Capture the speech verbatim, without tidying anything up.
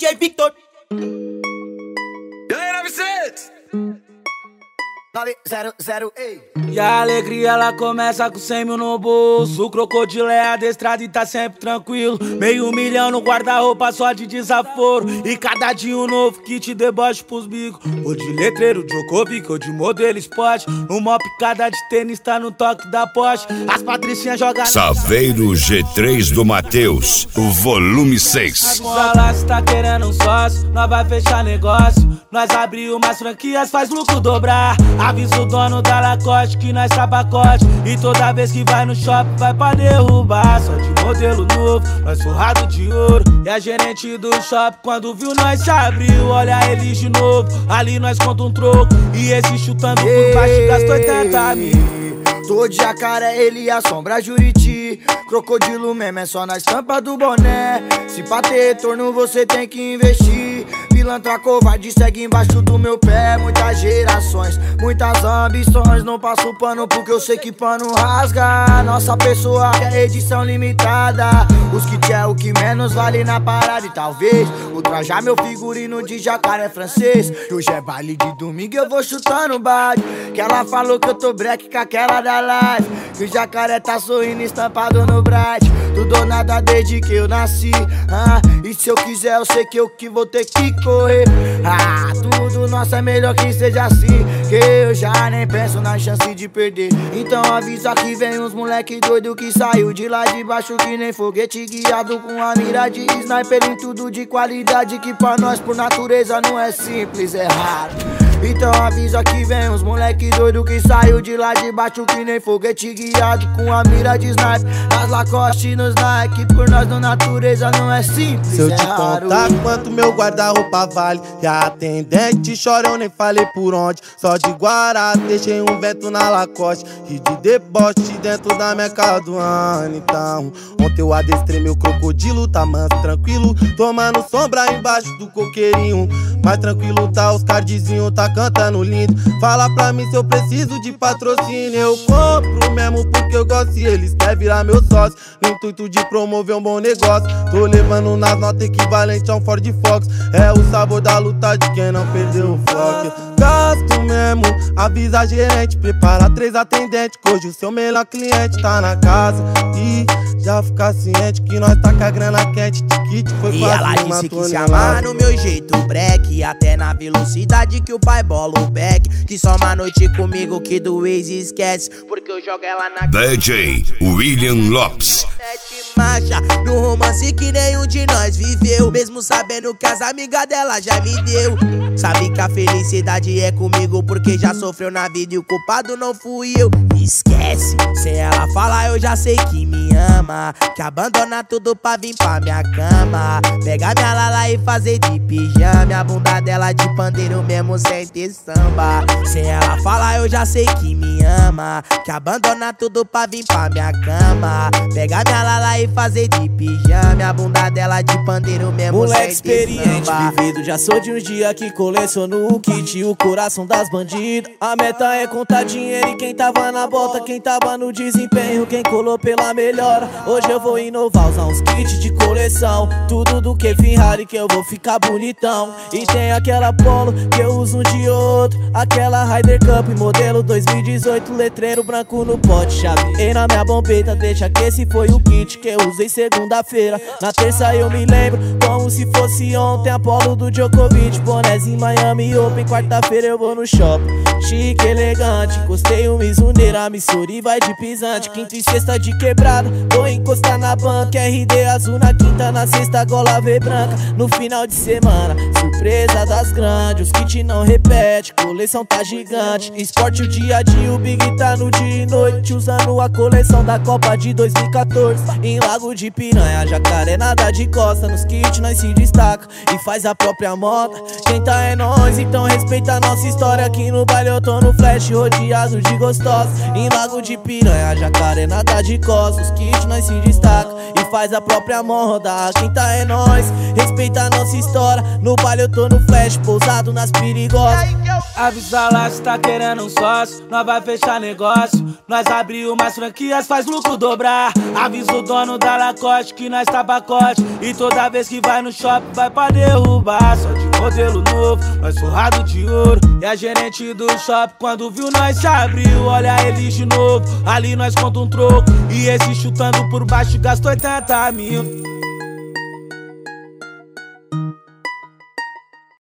J Victor. E aí, nove seis? nove zero zero, ei. E a alegria ela começa com cem mil no bolso. O crocodilo é adestrado e tá sempre tranquilo. Meio milhão no guarda-roupa só de desaforo. E cada dia um novo que te deboche pros bicos. Ou de letreiro, Djokovic, ou de modelo esporte. Uma picada de tênis tá no toque da Porsche. As patricinhas jogam Saveiro G três do Matheus, o volume seis. Fala se tá querendo um sócio, nós vai fechar negócio. Nós abrir umas franquias, faz lucro dobrar. Avisa o dono da Lacoste que nós tá pacote. E toda vez que vai no shopping vai pra derrubar. Só de modelo novo, nós forrado de ouro. E a gerente do shopping quando viu nós se abriu. Olha eles de novo, ali nós conta um troco. E esse chutando por baixo gastou oitenta mil. Tô de jacaré, ele assombra Juriti. Crocodilo mesmo é só na estampa do boné. Se pra ter retorno você tem que investir. Pilantra covarde segue embaixo do meu pé. Muitas gerações, muitas ambições. Não passo pano porque eu sei que pano rasga. Nossa pessoa é edição limitada. Os kits é o que menos vale na parada. E talvez ultrajar meu figurino de jacaré francês. Hoje é baile de domingo eu vou chutando baile. Que ela falou que eu tô break com aquela da live. Que o jacaré tá sorrindo estampado no bright. Tudo ou nada desde que eu nasci. ah, E se eu quiser eu sei que eu que vou ter que correr. Ah, tudo nosso é melhor que seja assim. Que eu já nem penso na chance de perder. Então avisa que vem uns moleque doido que saiu de lá de baixo que nem foguete, guiado com a mira de sniper em tudo de qualidade. Que pra nós por natureza não é simples, é raro. Então avisa que vem uns moleque doido que saiu de lá de baixo que nem foguete, guiado com a mira de sniper nas Lacoste nos Nike. Por nós na natureza não é simples, se eu é te raro. contar quanto meu guarda-roupa vale, e a atendente chora, eu nem falei por onde. Só de Guará deixei um vento na Lacoste e de deboche dentro da minha casa do ano. Então ontem eu adestrei meu crocodilo, tá manso, tranquilo, tomando sombra embaixo do coqueirinho. Mais tranquilo tá os cardzinhos, tá cantando lindo. Fala pra mim se eu preciso de patrocínio. Eu compro mesmo porque eu gosto e eles querem virar meu sócio. No intuito de promover um bom negócio. Tô levando nas notas equivalente a um Ford Fox. É o sabor da luta de quem não perdeu o foco. Eu gasto mesmo, avisa a gerente. Prepara três atendentes, que hoje o seu melhor cliente tá na casa. E já fica ciente que nós tá com a grana quente. Tiquite foi e ela disse que se amar no meu jeito break, até na velocidade que o pai bola o back. Que só uma noite comigo que do ex esquece, porque eu jogo ela na D J William Lopes. Marcha no romance que nenhum de nós viveu, mesmo sabendo que as amigas dela já me deu. Sabe que a felicidade é comigo porque já sofreu na vida e o culpado não fui eu. Esquece, sem ela falar eu já sei que me ama, que abandona tudo pra vir pra minha cama. Pegar minha lala e fazer de pijama, a bunda dela de pandeiro mesmo sem ter samba. Sem ela falar eu já sei que me ama, que abandona tudo pra vir pra minha cama. Pegar minha lala e fazer de pijama, a bunda dela de pandeiro mesmo moleque sem ter experiente, samba. vivido, já sou de uns dias que coleciono o kit e o coração das bandidas. A meta é contar dinheiro e quem tava na bota, quem tava no desempenho, quem colou pela melhora. Hoje eu vou inovar, usar uns kits de coleção, tudo do que Ferrari que eu vou ficar bonitão. E tem aquela Polo que eu uso um de outro, aquela Ryder Cup modelo dois mil e dezoito, letreiro branco no pote, chavei na minha bombeta, deixa que esse foi o kit que eu usei segunda-feira. Na terça eu me lembro como se fosse ontem, Apolo do Djokovic, bonézinho Miami Open. Quarta-feira eu vou no shopping, chique, elegante, encostei um Mizuneira, Missouri vai de pisante. Quinta e sexta de quebrada, vou encostar na banca, R D azul na quinta, na sexta gola V branca. No final de semana, surpresa das grandes, os kit não repete, coleção tá gigante. Esporte o dia a dia, o Big tá no dia e noite, usando a coleção da Copa de dois mil e quatorze. Em Lago de Piranha, jacaré nada de costa, nos kits nós se destaca e faz a própria moda. Quem tá é nós, então respeita a nossa história. Aqui no baile eu tô no flash, rodeado de gostosos. Em Lago de Piranha, jacaré nada de costa, os kits nós se destaca e faz a própria moda. Quem tá é nós, respeita a nossa história. No baile eu tô no flash, pousado nas perigosas. Avisa lá se tá querendo um sócio, nós vai fechar negócio. Nós abriu mais franquias, faz lucro dobrar. Avisa o dono da Lacoste que nós tá pacote. E toda vez que vai no shopping vai pra derrubar. Só de modelo novo, nós forrado de ouro. E a gerente do shopping quando viu nós se abriu. Olha ele de novo, ali nós conta um troco. E esse chutando por baixo gastou oitenta mil.